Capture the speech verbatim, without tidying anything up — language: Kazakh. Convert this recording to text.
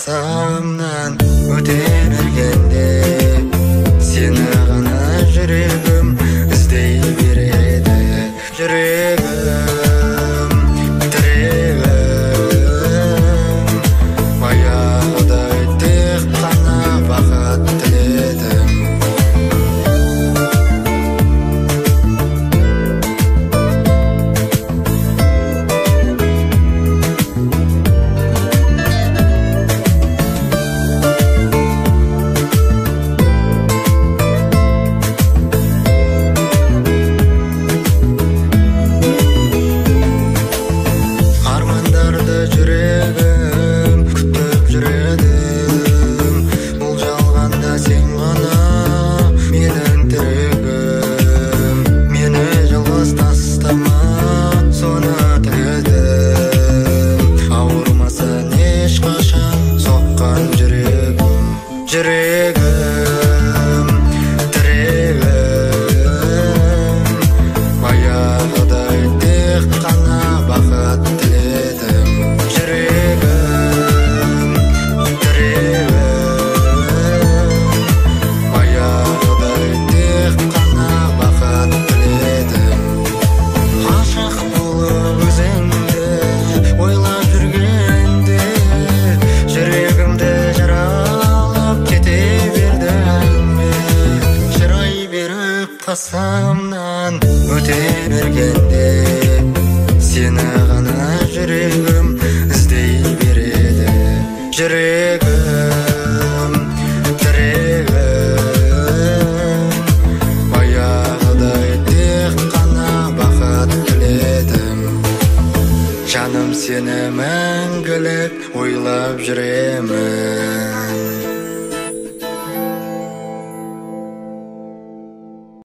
қасамнан өте бергенде сені ғана жүрегім іздей береді. Жүрегім, тірегім, баяғыдай тек қана бақыт тіледім. Жүрегім күтіп жүредім, бұл жалғанда сен ғана менің тірегім. Мені жалғыз тастама, соны тіледім. Ауырмасын ешқашан соққан жүрегім. Жүрегім, тірегім, баяғыдай тек қана бақыт тіледім. Қасамнан өте бергенде сені ғана жүрегім іздей береді. Жүрегім, тірегім, баяғыдай тек қана бақыт тіледім. Жаным сені мәңгілік ойлап жүремін.